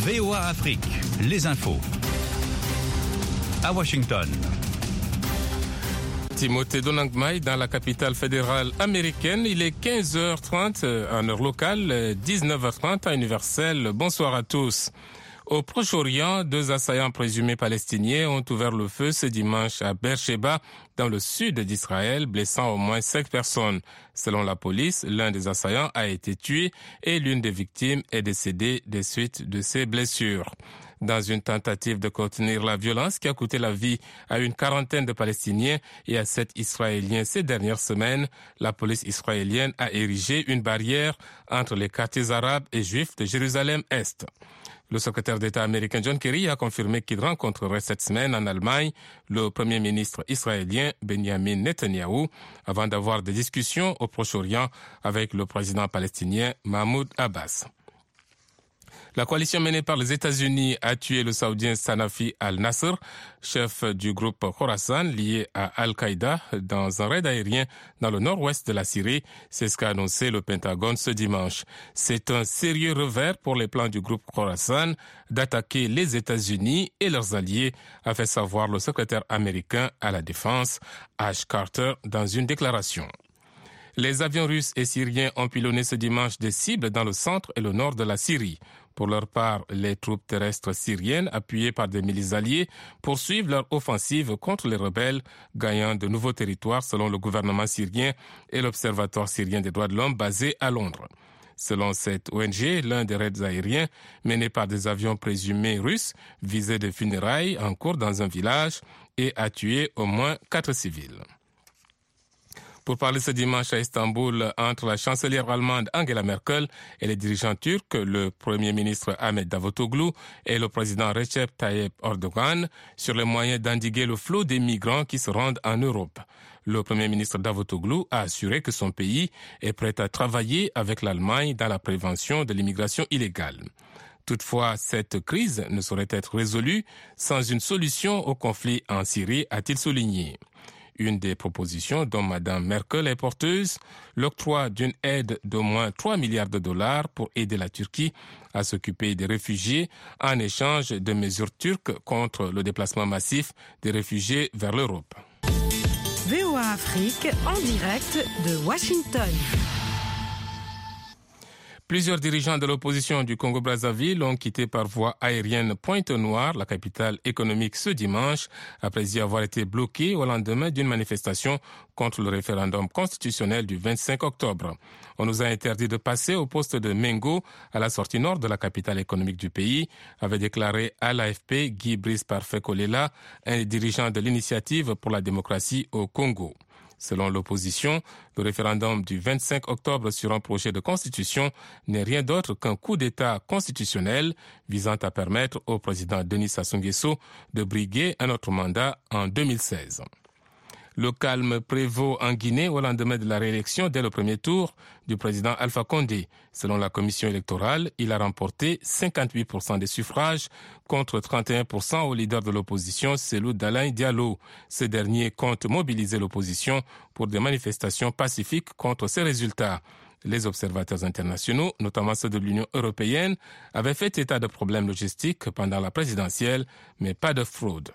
VOA Afrique, les infos. À Washington. Timothée Donangmai dans la capitale fédérale américaine. Il est 15h30 en heure locale, 19h30 à universelle. Bonsoir à tous. Au Proche-Orient, 2 assaillants présumés palestiniens ont ouvert le feu ce dimanche à Beersheba, dans le sud d'Israël, blessant au moins 5 personnes. Selon la police, l'un des assaillants a été tué et l'une des victimes est décédée des suites de ses blessures. Dans une tentative de contenir la violence qui a coûté la vie à une quarantaine de Palestiniens et à 7 Israéliens ces dernières semaines, la police israélienne a érigé une barrière entre les quartiers arabes et juifs de Jérusalem-Est. Le secrétaire d'État américain John Kerry a confirmé qu'il rencontrerait cette semaine en Allemagne le premier ministre israélien Benjamin Netanyahou avant d'avoir des discussions au Proche-Orient avec le président palestinien Mahmoud Abbas. La coalition menée par les États-Unis a tué le Saoudien Sanafi al-Nasr, chef du groupe Khorasan lié à Al-Qaïda, dans un raid aérien dans le nord-ouest de la Syrie. C'est ce qu'a annoncé le Pentagone ce dimanche. C'est un sérieux revers pour les plans du groupe Khorasan d'attaquer les États-Unis et leurs alliés, a fait savoir le secrétaire américain à la Défense, Ash Carter, dans une déclaration. Les avions russes et syriens ont pilonné ce dimanche des cibles dans le centre et le nord de la Syrie. Pour leur part, les troupes terrestres syriennes, appuyées par des milices alliées, poursuivent leur offensive contre les rebelles, gagnant de nouveaux territoires selon le gouvernement syrien et l'Observatoire syrien des droits de l'homme basé à Londres. Selon cette ONG, l'un des raids aériens menés par des avions présumés russes visait des funérailles en cours dans un village et a tué au moins 4 civils. Pour parler ce dimanche à Istanbul entre la chancelière allemande Angela Merkel et les dirigeants turcs, le premier ministre Ahmet Davutoglu et le président Recep Tayyip Erdogan, sur les moyens d'endiguer le flot des migrants qui se rendent en Europe. Le premier ministre Davutoglu a assuré que son pays est prêt à travailler avec l'Allemagne dans la prévention de l'immigration illégale. Toutefois, cette crise ne saurait être résolue sans une solution au conflit en Syrie, a-t-il souligné. Une des propositions dont Mme Merkel est porteuse, l'octroi d'une aide d'au moins 3 milliards de dollars pour aider la Turquie à s'occuper des réfugiés en échange de mesures turques contre le déplacement massif des réfugiés vers l'Europe. VOA Afrique en direct de Washington. Plusieurs dirigeants de l'opposition du Congo-Brazzaville ont quitté par voie aérienne Pointe-Noire, la capitale économique, ce dimanche, après y avoir été bloqués au lendemain d'une manifestation contre le référendum constitutionnel du 25 octobre. On nous a interdit de passer au poste de Mengo, à la sortie nord de la capitale économique du pays, avait déclaré à l'AFP Guy Brice Parfait Kolela, un des dirigeants de l'initiative pour la démocratie au Congo. Selon l'opposition, le référendum du 25 octobre sur un projet de constitution n'est rien d'autre qu'un coup d'État constitutionnel visant à permettre au président Denis Sassou Nguesso de briguer un autre mandat en 2016. Le calme prévaut en Guinée au lendemain de la réélection dès le premier tour du président Alpha Condé. Selon la commission électorale, il a remporté 58% des suffrages contre 31% au leader de l'opposition, Cellou Dalein Diallo. Ce dernier compte mobiliser l'opposition pour des manifestations pacifiques contre ces résultats. Les observateurs internationaux, notamment ceux de l'Union européenne, avaient fait état de problèmes logistiques pendant la présidentielle, mais pas de fraude.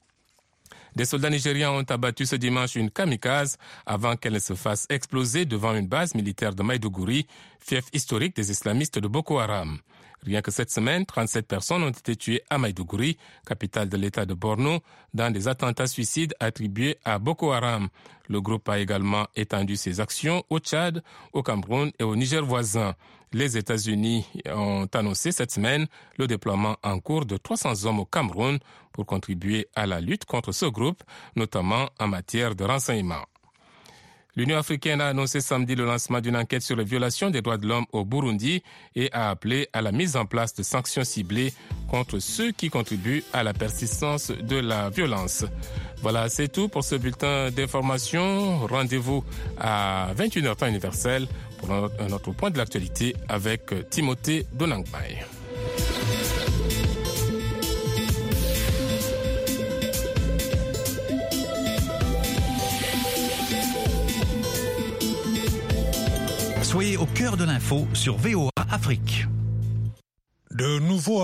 Des soldats nigérians ont abattu ce dimanche une kamikaze avant qu'elle ne se fasse exploser devant une base militaire de Maïdougouri, fief historique des islamistes de Boko Haram. Rien que cette semaine, 37 personnes ont été tuées à Maïdougouri, capitale de l'État de Borno, dans des attentats suicides attribués à Boko Haram. Le groupe a également étendu ses actions au Tchad, au Cameroun et au Niger voisin. Les États-Unis ont annoncé cette semaine le déploiement en cours de 300 hommes au Cameroun pour contribuer à la lutte contre ce groupe, notamment en matière de renseignement. L'Union africaine a annoncé samedi le lancement d'une enquête sur les violations des droits de l'homme au Burundi et a appelé à la mise en place de sanctions ciblées contre ceux qui contribuent à la persistance de la violence. Voilà, c'est tout pour ce bulletin d'information. Rendez-vous à 21h temps universel pour un autre point de l'actualité avec Timothée Donangmai. Soyez au cœur de l'info sur VOA Afrique. De nouveau